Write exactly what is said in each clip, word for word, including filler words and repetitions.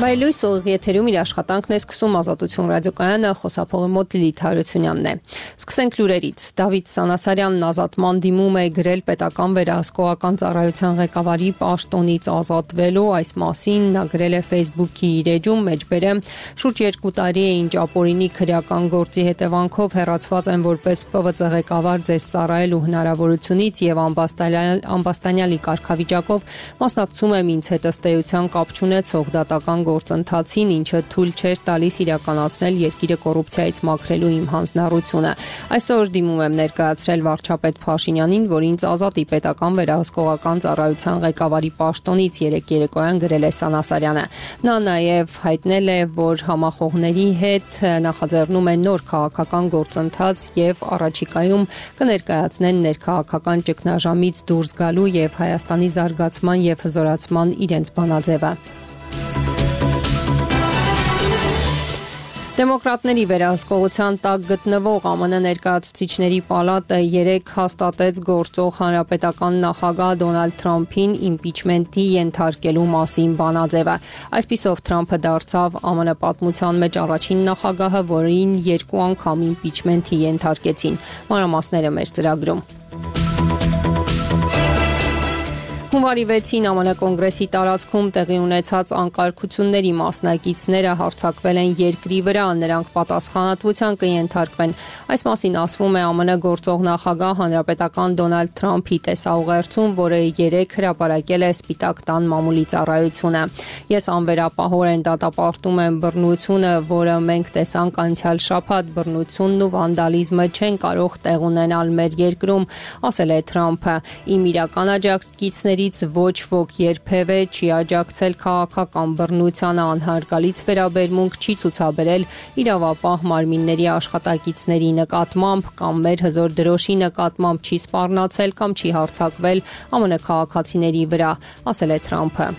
Բայլույս ուղիղ եթերում իր աշխատանքն է սկսում Ազատություն ռադիոկայանը, խոսափողի մոտ Լիլիթ Հարությունյանն է։ Սկսենք լուրերից։ Դավիթ Սանասարյանն ազատման դիմում է գրել պետական վերահսկողական ծառայության ղեկավարի պաշտոնից ազատվելու, այս մասին նա գրել է Facebook-ի իր էջում, մեջբերեմ շուրջ երկու տարի է ինչ ապօրինի քրեական գործի հետևանքով հեռացված են որպես Պ V Ծ ղեկավար ձեզ ծառայելու հնարավորությունից եւ ամբաստանյալի կարգավիճակով մասնակցում եմ ինձ հետ ըստ էության կապ չունեցող դատական գործընթացին, ինչը թույլ չէր տալիս իրականացնել երկիրը կոռուպցիայից մաքրելու իմ հանձնառությունը։ Այսօր դիմում եմ ներկայացրել վարչապետ Փաշինյանին, որ ինձ ազատի պետական վերահսկողական ծառայության ղեկավարի պաշտոնից, երեկ երեկոյան գրել է Սանասարյանը։ Նա նաև հայտնել է, որ համախոհների հետ նախաձեռնում են նոր քաղաքական գործընթաց եւ առաջիկայում կներկայացնեն ներքաղաքական ճգնաժամից դուրս գալու եւ Հայաստանի զարգացման եւ հզորացման իրենց բանաձևը։ Դեմոկրատների վերահսկողության տակ գտնվող Ամն ներկայացուցիչների պալատը երեկ հաստատեց գործող հանրապետական նախագահ Դոնալդ Թրամփին իմպիչմենտի ենթարկելու մասին բանաձևը։ Այսպիսով Թրամփը դարձավ Ամն պատմության մեջ առաջին նախագահը, որին երկու անգամ իմպիչմենտի ենթարկեցին։ Մանրամասները մեր ծրագրում։ Հունվարի վեցին ԱՄՆ կոնգրեսի տարածքում տեղի ունեցած անկարգությունների մասնակիցները հարձակվել են երկրի վրա, նրանք պատասխանատվության կենթարկվեն։ Այս մասին ասվում է ԱՄՆ գործող նախագահ հանրապետական Դոնալդ Թրամփի տեսաուղերձում, որը երեկ հրապարակել է Սպիտակ տան մամուլի ծառայությունը։ Ես անվերապահորեն դատապարտում եմ բռնությունը, որը մենք տեսանք անցյալ շաբաթ, բռնությունն ու վանդալիզմը չեն կարող տեղ ունենալ մեր երկրում, ասել է Թրամփը։ Իմ իրական աջակցիչների ոչ ոք երբևէ չի աջակցել քաղաքական բռնությանը, անհարգալից վերաբերմունք չի ցուցաբերել իրավապահ մարմինների աշխատակիցների նկատմամբ կամ մեր հզոր դրոշի նկատմամբ չի սպառնացել կամ չի հարձակվել ԱՄՆ քաղաքացիների վրա, ասել է Թրամփը։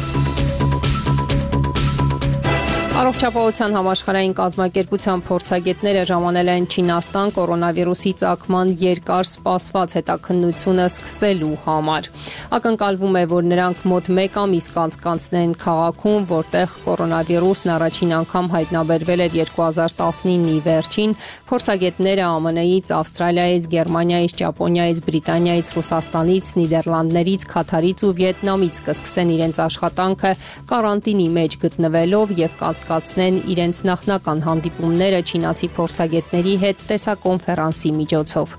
Առողջապահության համաշխարհային կազմակերպության փորձագետները ժամանել են Չինաստան կորոնավիրուսի ծագման երկար սպասված հետաքննությունը սկսելու համար։ Ակնկալվում է, որ նրանք մոտ մեկ ամիս կանցկացնեն քաղաքում, որտեղ կորոնավիրուսն առաջին անգամ հայտնաբերվել էր երկու հազար տասնինի վերջին։ Փորձագետները ԱՄՆ-ից, Ավստրալիայից, Գերմանիայից, Ճապոնիայից, Բրիտանիայից, Ռուսաստանից, Նիդերլանդներից, Քաթարից ու Վիետնամից կսկսեն իրենց աշխատանքը կարանտինի մեջ գտնվելով եւ կացնեն իրենց նախնական հանդիպումները չինացի փորձագետների հետ տեսակոնֆերանսի միջոցով։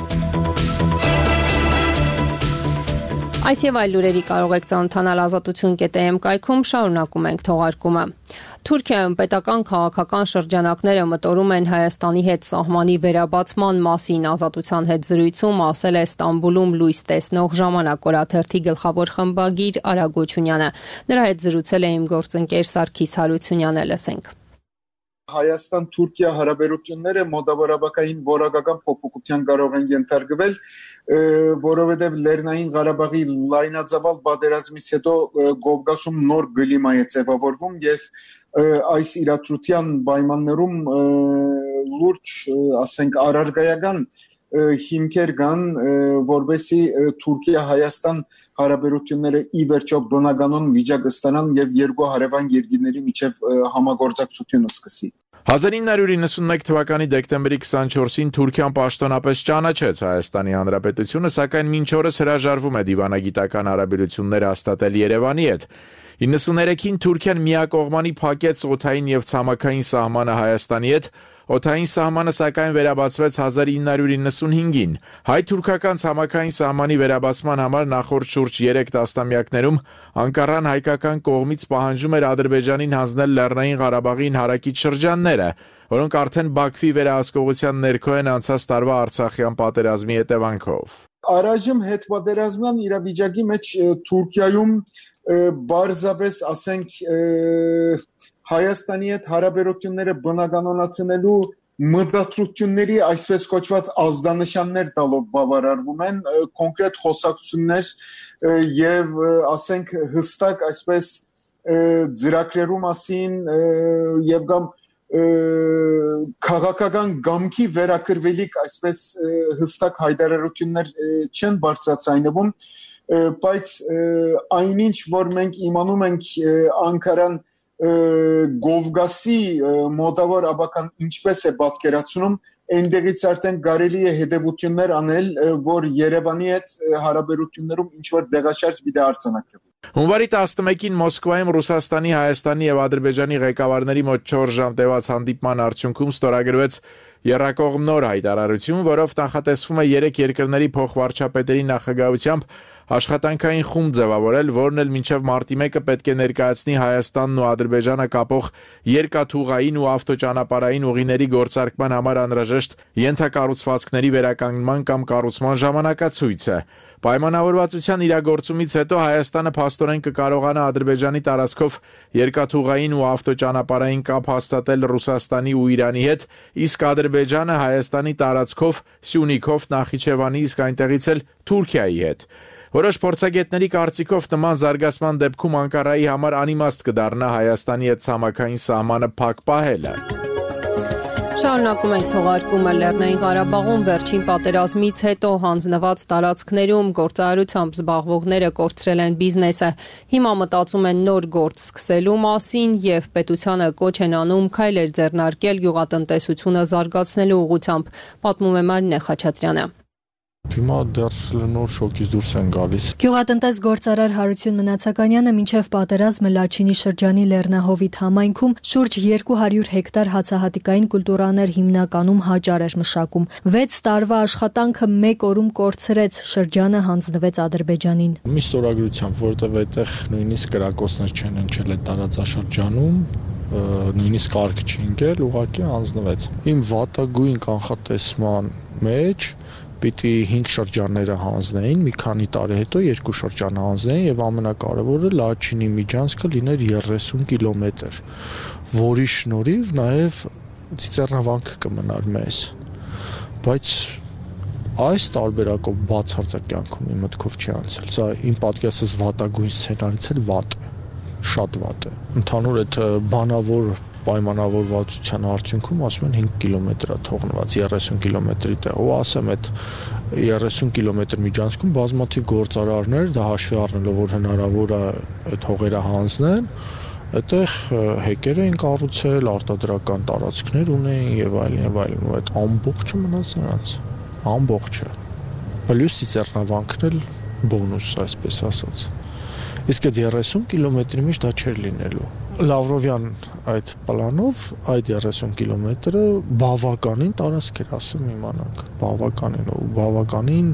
Այս եւ այլ լուրերի կարող եք ծանոթանալ ազատություն կետ է էմ կայքում, շարունակում ենք թողարկումը։ Թուրքիայում պետական քաղաքական շրջանակները մտորում են Հայաստանի հետ սահմանի վերաբացման մասին, ազատության հետ զրույցում ասել է Ստամբուլում լույս տեսնող ժամանակ օրաթերթի գլխավոր խմբագիր Արա Գոչունյանը։ Նրա հետ զրուցել է իմ գործընկեր Սարգիս Հարությունյանը, լսենք։ Հայաստան-Թուրքիա հարաբերությունները մոտավորաբակային որակական փոփոխության կարող են ենթարկվել, որովհետև Լեռնային Ղարաբաղի լայնածավալ պատերազմից հետո Կովկասում նոր կլիմա է ձևավորվում եւ այս իրադրության պայմաններում լուրջ, ասենք, առարկայական հիմքեր կան, որովհետեւ Թուրքիա-Հայաստան հարաբերությունները ի վերջո բնականon վիճակ ստանան եւ երկու հարևան երկրների միջև համագործակցությունը սկսի։ հազար ինը հարյուր իննսունմեկ թվականի դեկտեմբերի քսանչորսին Թուրքիան պաշտոնապես ճանաչեց Հայաստանի Հանրապետությունը, սակայն մինչ օրս հրաժարվում է դիվանագիտական հարաբերություններ հաստատել Երևանի հետ։ իննսուներեքին Թուրքիան միակողմանի փակեց օդային եւ ցամաքային սահմանը Հայաստանի հետ, օդային սահմանը սակայն վերաբացվեց հազար ինը հարյուր իննսունհինգին։ Հայ-թուրքական ցամաքային սահմանի վերաբացման համար նախորդ շուրջ երեք տասնամյակներում Անկարան հայկական կողմից պահանջում էր Ադրբեջանին հանձնել Լեռնային Ղարաբաղին հարակից շրջանները, որոնք արդեն Բաքվի վերահսկողության ներքո են անցած տարվա Արցախյան պատերազմի հետևանքով։ Առայժմ հետպատերազմյան իրավիճակի մեջ Թուրքիայում բարձրապես, ասենք, Հայաստանի հետ հարաբերությունները բնականոնացնելու մտադրությունների այսպես կոչված ազդանշաններ տալով բավարարվում են, կոնկրետ խոսակցություններ եւ, ասենք, հստակ այսպես ծրագրերու մասին եւ կամ քաղաքական գամքի վերակրվելիք այսպես հստակ հայտարարություններ չեն բարձրացայնվում, բայց այնինչ որ մենք իմանում ենք Անկարան Գովգասի մոտավոր աբական ինչպես է պատկերացնում, այնտեղից արդեն կարելի է հետևություններ անել, որ Երևանի հետ հարաբերություններում ինչ-որ դեղաշարժ պիտի արձանագրվի։ Հունվարի տասնմեկին Մոսկվայում Ռուսաստանի, Հայաստանի եւ Ադրբեջանի ղեկավարների մոտ չորս ժամ տևած հանդիպման արդյունքում ստորագրվեց եռակողմ նոր հայտարարություն, որով նախատեսվում է երեք երկրների փոխվարչապետերի նախագահությամբ աշխատանքային խումբ ձևավորել, որն էլ մինչև մարտի մեկը պետք է ներկայացնի Հայաստանն ու Ադրբեջանը կապող երկաթուղային ու ավտոճանապարհային ուղիների գործարկման համար անհրաժեշտ ենթակառուցվածքների վերականգնման կամ կառուցման ժամանակացույցը։ Պայմանավորվածության իրագործումից հետո Հայաստանը փաստորեն կկարողանա Ադրբեջանի տարածքով երկաթուղային ու ավտոճանապարհային կապ հաստատել Ռուսաստանի ու Իրանի հետ, իսկ Ադրբեջանը Հայաստանի տարածքով Սյունիքով, Նախիջևանի, իսկ այնտեղից էլ Թուրքիայի հետ։ Որոշ փորձագետների կարծիքով նման զարգացման դեպքում Անկարայի համար անիմաստ կդառնա Հայաստանի հետ ցամաքային սահմանը փակ պահելը։ Շարունակում ենք թողարկումը Լեռնային Ղարաբաղում վերջին պատերազմից հետո հանձնված տարածքներում գործարարությամբ զբաղվողները կորցրել են բիզնեսը։ Հիմա մտածում են նոր գործ սկսելու մասին եւ պետությանը կոչ են անում քայլեր ձեռնարկել գյուղատնտեսությունը զարգացնելու ուղղությամբ, պատմում է Մարինե Խաչատրյանը։ Հիմա դեռ նոր շոկից դուրս են գալիս։ Գյուղատնտես գործարար Հարություն Մնացականյանը մինչև պատերազմը Լաչինի շրջանի Լեռնահովիտ համայնքում շուրջ երկու հարյուր հեկտար հացահատիկային կուլտուրաներ հիմնականում հաճար էր մշակում։ վեց տարվա աշխատանքը մեկ օրում կորցրեց, շրջանը հանձնվեց Ադրբեջանին։ Մի ստորագրությամբ, որտեղ այդտեղ նույնիսկ կրակոցներ չեն ընչել այդ տարածաշրջանում, նույնիսկ կարգ չի ընկել, ուղղակի հանձնվեց։ Իմ վատագույն կանխատեսման մեջ պիտի հինգ շրջանները հանձնեին, մի քանի տարի հետո երկու շրջան հանձնեին եւ ամենակարևորը Լաչինի միջանցքը լիներ երեսուն կիլոմետր, որի շնորհիվ նաեւ ծիծեռնավանք կմնար մեզ։ Բայց այս տարբերակով բացարձակ կյանքում իմ մտքով չի անցել։ Սա իմ պատկերացած վատագույն սցենարից էլ վատ է, շատ վատ է։ Ընդհանուր այդ բանավոր պայմանավորվածության արդյունքում ասում են հինգ կիլոմետր է թողնված երեսուն կիլոմետրի տեղ, ու ասեմ այդ երեսուն կիլոմետր միջանցքում բազմաթիվ գործարարներ դա հաշվի առնելով որ հնարավոր է այդ հողերը հանձնեն, այդտեղ հեկեր էին կառուցել, արտադրական տարածքներ ունեին եւ այլն եւ այլն, ու այդ ամբողջը մնաց նրանց, ամբողջը։ Պլյուս ծիծեռնավանքն էլ բոնուս, այսպես ասած։ Իսկ այդ երեսուն կիլոմետրի մեջ դա չէր լինելու։ Լավրովյան այդ պլանով այդ երեսուն կիլոմետրը բավականին տարածք էր, ասում իմանանք, բավականին ու բավականին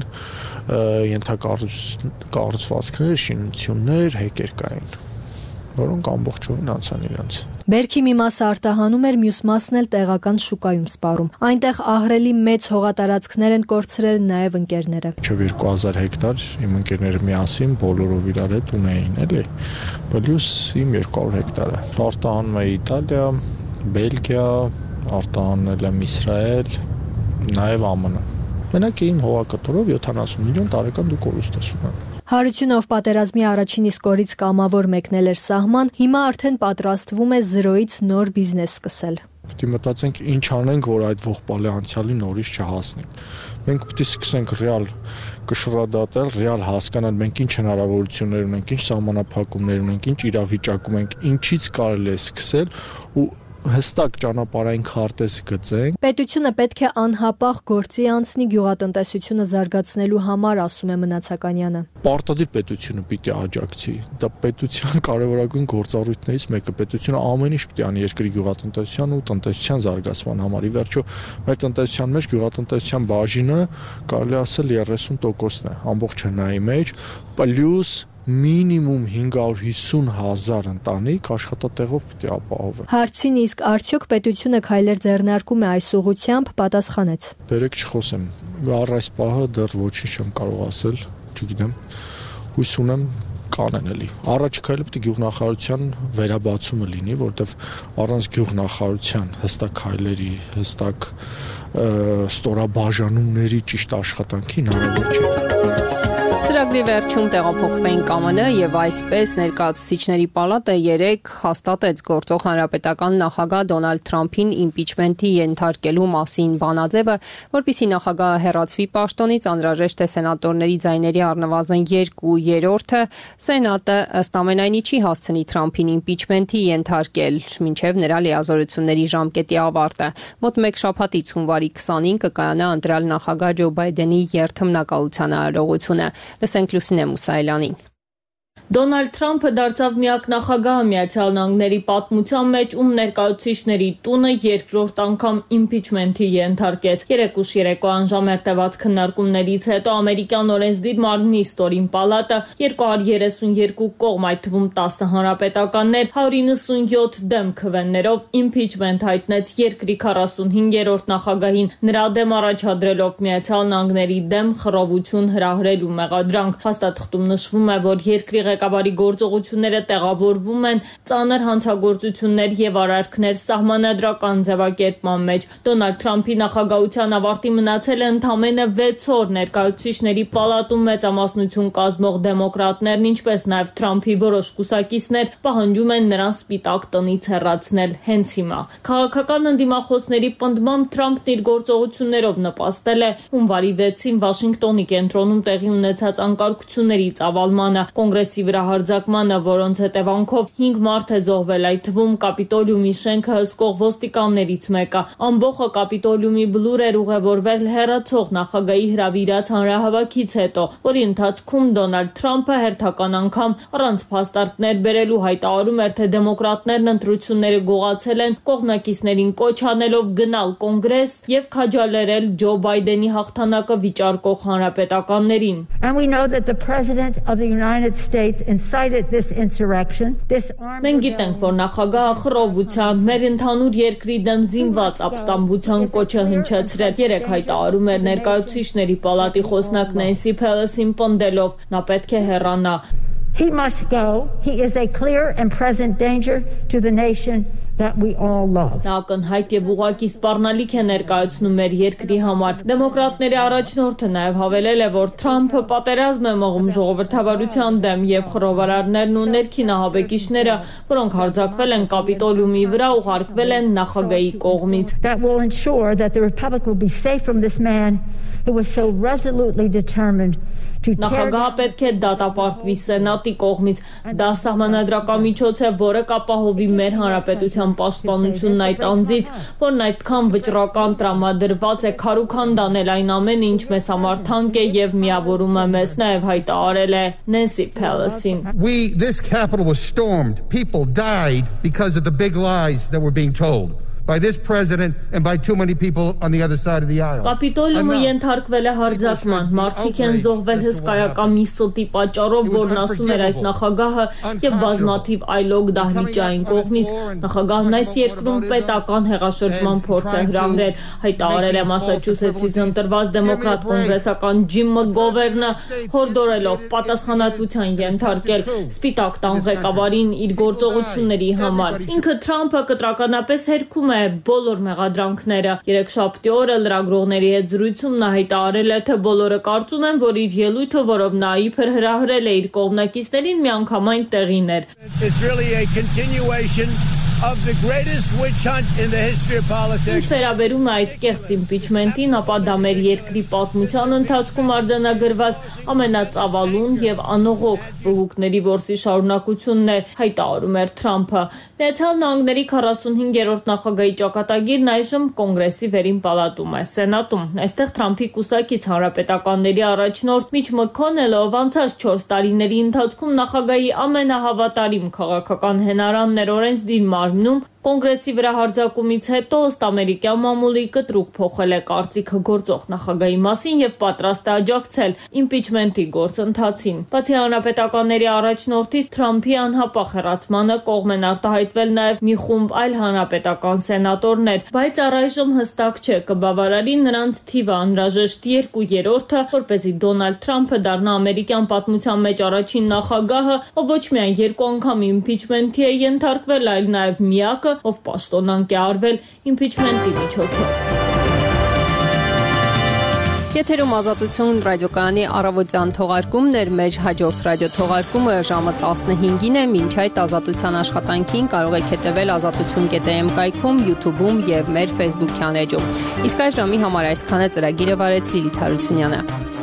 ենթակառուցվածքներ, շինություններ, հեկեր կային, որոնք ամբողջովին անցան իրենց։ Բերքի մի մասը արտահանում էր, մյուս մասն էլ տեղական շուկայում սպառում։ Այնտեղ ահռելի մեծ հողատարածքներ են կորցրել նաև ընկերները։ Մինչև երկու հազար հեկտար իմ ընկերները միասին բոլորով իրար հետ ունեին, էլի։ Պլյուս իմ երկու հարյուր հեկտարը։ Արտահանում է Իտալիա, Բելգիա, արտահանել եմ Իսրայել, նաև ԱՄՆ։ Մենակ իմ հողակտորով յոթանասուն միլիոն տարեկան դու կորուստ ես ունենում։ Հարությունով պատերազմի առաջին իսկ օրից կամավոր մեկնել էր սահման, հիմա արդեն պատրաստվում է զրոյից նոր բիզնես սկսել։ Պետք է մտածենք ինչ անենք, որ այդ ողբալի անցյալի նորից չհասնենք։ Մենք պետք է սկսենք ռեալ կշռադատել, ռեալ հասկանալ մենք ինչ հնարավորություններ ունենք, ինչ սահմանափակումներ ունենք, ինչ իրավիճակում ենք, ինչից կարելի է սկսել ու հստակ ճանապարհային քարտեզ գծենք։ Պետությունը պետք է անհապաղ գործի անցնի գյուղատնտեսությունը զարգացնելու համար, ասում է Մնացականյանը։ Պարտադիր պետությունը պիտի աջակցի։ Դա պետության կարևորագույն գործառույթներից մեկը։ Պետությունը ամեն ինչ պիտի անի երկրի գյուղատնտեսության ու տնտեսության զարգացման համար։ Ի վերջո, մեր տնտեսության մեջ գյուղատնտեսության բաժինը կարելի ասել երեսուն տոկոսն է ամբողջ հնայի մեջ, պլյուս մինիմում հինգ հարյուր հիսուն հազար ընտանիք աշխատատեղով պիտի ապահովեն։ Հարցին իսկ արդյոք պետությունը քայլեր ձեռնարկում է այս ուղղությամբ, պատասխանեց։ Բերեք չխոսեմ, առ այս պահը դեռ ոչինչ չեմ կարող ասել, չգիտեմ, հույս ունեմ կանեն էլի։ Առաջ քայլը պետք է գյուղնախարարության վերաբացումը լինի, որտեվ առանց գյուղնախարարության հստակ քայլերի, հստակ ստորաբաժանումների ճիշտ աշխատանքի հնարավոր չէ։ Ծրագրի վերջում տեղափոխվենք Կ M N եւ այսպես ներկայացուցիչների պալատը երեկ հաստատեց գործող հանրապետական նախագահ Դոնալդ Թրամփին իմպիչմենթի ենթարկելու մասին բանաձևը, որպեսզի նախագահը հեռացվի պաշտոնից, անհրաժեշտ է սենատորների ձայների առնվազն երկու երրորդը։ Սենատը ըստ ամենայնի չի հասցնի Թրամփին իմպիչմենթի ենթարկել մինչև նրա լիազորությունների ժամկետի ավարտը։ Մոտ մեկ շաբաթից հունվարի քսանինը կայանա ընտրյալ նախագահ Ջո Բայդենի երթմնակալության արարողությունը։ Լսենք Լուսինե Մուսայելյանին։ Դոնալդ Թրամփը դարձավ միակ նախագահը Միացյալ Նահանգների պատմության մեջ, ում ներկայացուցիչների տունը երկրորդ անգամ իմպիչմենթի ենթարկեց։ Երեկ ուշ երեկոյան ժամեր տևած քննարկումներից հետո ամերիկյան օրենսդիր մարմնի ստորին պալատը երկու հարյուր երեսունյոթ կողմ, այդ թվում տասը հանրապետականներ, հարյուր իննսունյոթ դեմ քվեներով իմպիչմենթ հայտնեց երկրի քառասունհինգերորդ նախագահին, նրա դեմ առաջադրելով Միացյալ Նահանգների դեմ խռովություն հրահրելու մեղադրանք։ Փաստաթղթում նշվում է, որ երկրի ղեկավարի գործողությունները տեղավորվում են ծանր հանցագործություններ եւ արարքներ սահմանադրական ձևակերպման մեջ։ Դոնալդ Թրամփի նախագահության ավարտի մնացել է ընդամենը վեց օր։ Ներկայացուցիչների պալատում մեծամասնություն կազմող դեմոկրատներն, ինչպես նաեւ Թրամփի որոշ կուսակիցներ պահանջում են նրան Սպիտակ տնից հեռացնել հենց հիմա։ Քաղաքական ընդդիմախոսների պնդմամբ Թրամփն իր գործողություններով նպաստել է հունվարի վեցին Վաշինգտոնի կենտրոնում տեղի ունեցած անկարգությունների ծավալմանը, կոնգրեսի վրա հարձակմանը, որոնց հետևանքով հինգ մարդ է զոհվել, այդ թվում Կապիտոլիումի շենքը հսկող ոստիկաններից մեկը։ Ամբողջը Կապիտոլիումի բլուր էր ուղևորվել հեռացող նախագահի հրավիրած հանրահավաքից հետո, որի ընթացքում Դոնալդ Թրամփը հերթական անգամ առանց փաստարկներ բերելու հայտարարում էր, թե դեմոկրատներն ընտրությունները գողացել են, կողմնակիցներին կոչ անելով գնալ կոնգրես եւ քաջալերել Ջո Բայդենի հաղթանակը վիճարկող հանրապետականներին։ Մենք գիտենք, որ նախագահը խռովության, մեր ընդհանուր երկրի դեմ զինված ապստամբության կոչ է հնչեցրել։ Երեկ հայտարարում էր ներկայացուցիչների պալատի խոսնակ Նենսի Փելոսին պնդելով, նա պետք է հեռանա։ He must go. He is a clear and present danger to the nation that we all love. Նա ակնհայտ եւ ուղղակի սպառնալիք է ներկայացնում մեր երկրի համար։ Դեմոկրատների առաջնորդը նաեւ հավելել է, որ Թրամփը պատերազմ է մղում ժողովրդավարության դեմ եւ խռովարարներն ու ներքին ահաբեկիչները, որոնք հարձակվել են Կապիտոլիումի վրա, ուղարկվել են նախագահի կողմից։ That will ensure that the Republic will be safe from this man who was so resolutely determined to tear. Նախագահը պետք է դատապարտվի սենատի կողմից։ Դա սահմանադրական միջոց է, որը կապահովի մեր հանրապետության պաշտպանությունն այդ անձից, որն այդքան վճռական տրամադրված է քարուքանդանել այն ամենը, ինչ մեզ համար թանկ է եւ միավորում է մեզ, նաեւ հայտարարել է Նենսի Փելոսին։ We this capital was stormed. People died because of the big lies that were being told by this president and by too many people on the other side of the aisle. Կապիտոլիումը ենթարկվել է հարձակման, մարդիկ են զոհվել հսկայական մի ստի պատճառով, որն ասում էր այդ նախագահը եւ բազմաթիվ այլոք դահլիճային կողմից։ Նախագահն այս երկրում պետական հեղաշրջման փորձ է հրահրել, հայտարարել է Մասաչուսեթսից ընտրված դեմոկրատ կոնգրեսական Ջիմ Մկգովերնը, հորդորելով պատասխանատվության ենթարկել Սպիտակ տան ղեկավարին իր գործողությունների համար։ Ինքը Թրամփը կտրականապես հերքում բոլոր մեղադրանքները։ Երեքշաբթի օրը լրագրողների հետ զրույցում նա հայտարարել է, թե բոլորը կարծում են, որ իր ելույթը, որով նա իբր հրահրել է իր կողմնակիցներին, միանգամայն տեղին էր։ It's really a continuation of the greatest witch hunt in the history of politics. Ինչ վերաբերում է այդ կեղծ իմպիչմենթին, ապա դա մեր երկրի պատմության ընթացքում արձանագրված ամենածավալուն եւ անողոք բողոքների որսի շարունակությունն է, հայտարարում էր Թրամփը։ Միացյալ Նահանգների քառասունհինգերորդ նախագահի ճակատագիրն այժմ կոնգրեսի վերին պալատում է, սենատում։ Այստեղ Թրամփի կուսակից հանրապետականների առաջնորդ Միչ Մքոնելը, ով անցած չորս տարիների ընթացքում նախագահի ամենահավատարիմ քաղաքական հենարանն էր օրենսդիր մարմնում, կոնգրեսի վրա հարձակումից հետո ըստ ամերիկյան մամուլի կտրուկ փոխել է կարծիքը գործող նախագահի մասին եւ պատրաստ է աջակցել իմպիչմենթի գործընթացին։ Բացի հանրապետականների առաջնորդից Թրամփի անհապաղ հեռացմանը կողմ են արտահայտվել նաեւ մի խումբ այլ հանրապետական սենատորներ, բայց առայժմ հստակ չէ կբավարարի նրանց թիվը անհրաժեշտ երկու երրորդը, որպեսզի Դոնալդ Թրամփը դառնա ամերիկյան պատմության մեջ առաջին նախագահը, ով ոչ միայն երկու անգամ իմպիչմենթի է ենթարկվել, այլ նաեւ միակը, ով պաշտոնանկ է արվել իմպիչմենթի միջոցով։ Եթերում Ազատություն ռադիոկայանի առավոտյան թողարկումն էր, մեր հաջորդ ռադիո թողարկումը ժամը տասնհինգին է, մինչ այդ ազատության աշխատանքին կարող եք հետևել ազատություն կետ am կայքում, YouTube-ում եւ մեր Facebook-յան էջում։ Իսկ այս ժամի համար այսքան է, ծրագիրը վարեց Լիլիթ Հարությունյանը։